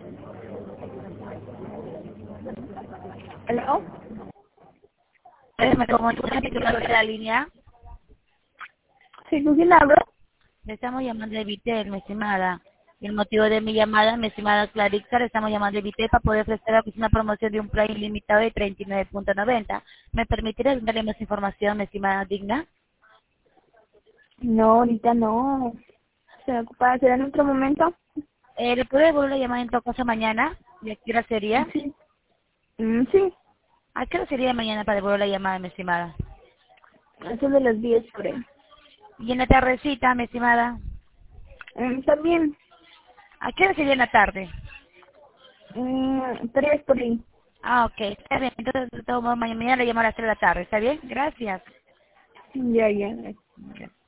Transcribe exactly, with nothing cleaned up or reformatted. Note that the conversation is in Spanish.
¿Aló? Me comunico de la línea. ¿Sí, con quién hablo? Le estamos llamando de Vitel, mi estimada. Y el motivo de mi llamada, mi estimada Clarixa, le estamos llamando de Vitel para poder ofrecer una promoción de un plan ilimitado de treinta y nueve punto noventa. ¿Me permitirá darle más información, mi estimada Digna? No, ahorita no. ¿Se va a ocupar? ¿Será en otro momento? Eh, ¿Le puede volver a llamar en todo caso mañana? ¿Y a qué hora sería? Sí. Mm, sí. ¿A qué hora sería mañana para devolver la llamada, mi estimada? Eso de las diez por ahí. ¿Y en la tardecita, mi estimada? Mm, también. ¿A qué hora sería en la tarde? Mm, tres por ahí. Ah, ok, está bien. Entonces, de todos modos, mañana le llamo a las tres de la tarde, ¿está bien? Gracias. Ya, ya. Ok.